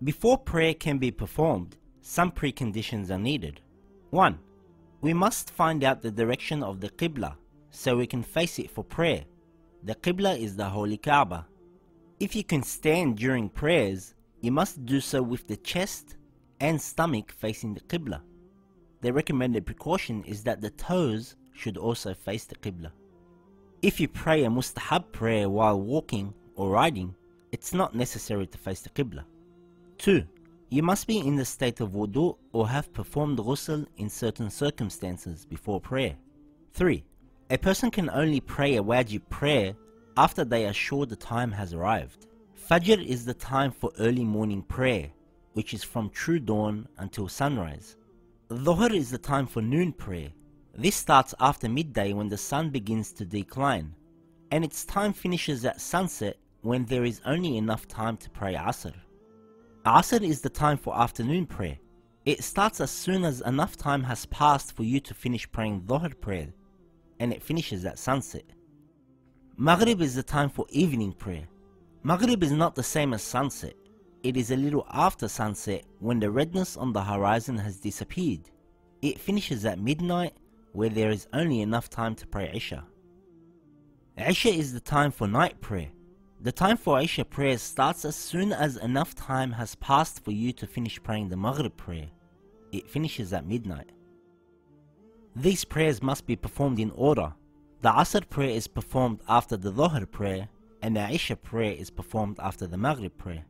Before prayer can be performed, some preconditions are needed. 1. We must find out the direction of the Qibla so we can face it for prayer. The Qibla is the Holy Kaaba. If you can stand during prayers, you must do so with the chest and stomach facing the Qibla. The recommended precaution is that the toes should also face the Qibla. If you pray a mustahab prayer while walking or riding, it's not necessary to face the Qibla. 2. You must be in the state of wudu or have performed ghusl in certain circumstances before prayer. 3. A person can only pray a wajib prayer after they are sure the time has arrived. Fajr is the time for early morning prayer, which is from true dawn until sunrise. Dhuhr is the time for noon prayer. This starts after midday when the sun begins to decline, and its time finishes at sunset when there is only enough time to pray Asr. Asr is the time for afternoon prayer. It starts as soon as enough time has passed for you to finish praying Dhuhr prayer, and it finishes at sunset. Maghrib is the time for evening prayer. Maghrib is not the same as sunset. It is a little after sunset when the redness on the horizon has disappeared. It finishes at midnight where there is only enough time to pray Isha. Isha is the time for night prayer. The time for Isha prayer starts as soon as enough time has passed for you to finish praying the Maghrib prayer. It finishes at midnight. These prayers must be performed in order. The Asr prayer is performed after the Dhuhr prayer, and the Isha prayer is performed after the Maghrib prayer.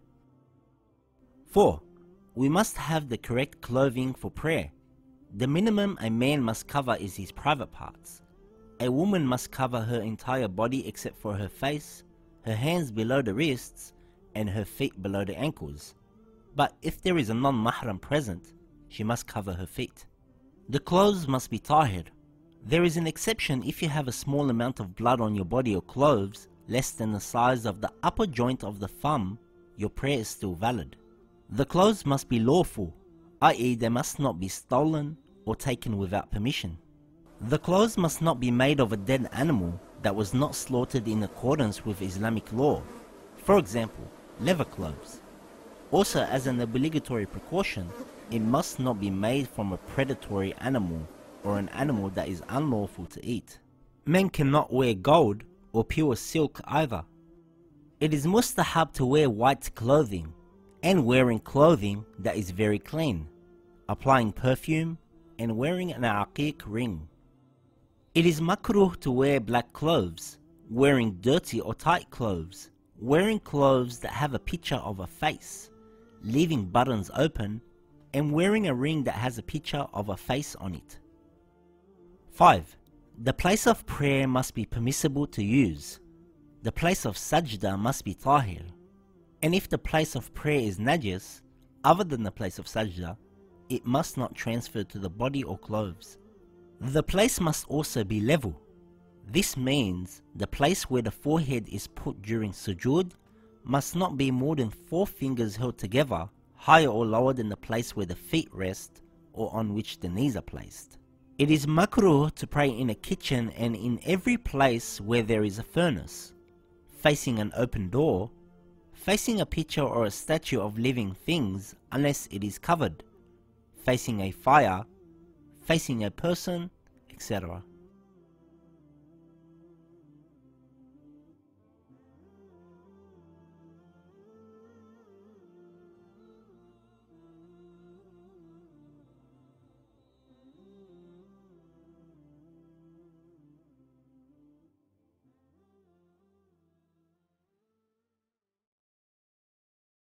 4. We must have the correct clothing for prayer. The minimum a man must cover is his private parts. A woman must cover her entire body except for her face, her hands below the wrists, and her feet below the ankles. But if there is a non-mahram present, she must cover her feet. The clothes must be tahir. There is an exception if you have a small amount of blood on your body or clothes, less than the size of the upper joint of the thumb, your prayer is still valid. The clothes must be lawful, i.e. they must not be stolen or taken without permission. The clothes must not be made of a dead animal that was not slaughtered in accordance with Islamic law. For example, leather clothes. Also, as an obligatory precaution, it must not be made from a predatory animal or an animal that is unlawful to eat. Men cannot wear gold or pure silk either. It is mustahab to wear white clothing and wearing clothing that is very clean, applying perfume and wearing an aqiq ring. It is makruh to wear black clothes, wearing dirty or tight clothes, wearing clothes that have a picture of a face, leaving buttons open, and wearing a ring that has a picture of a face on it. 5. The place of prayer must be permissible to use. The place of sajda must be tahir. And if the place of prayer is najis, other than the place of sajda, it must not transfer to the body or clothes. The place must also be level. This means the place where the forehead is put during sujood must not be more than 4 fingers held together, higher or lower than the place where the feet rest or on which the knees are placed. It is makruh to pray in a kitchen and in every place where there is a furnace, facing an open door, facing a picture or a statue of living things unless it is covered, facing a fire, facing a person, etc.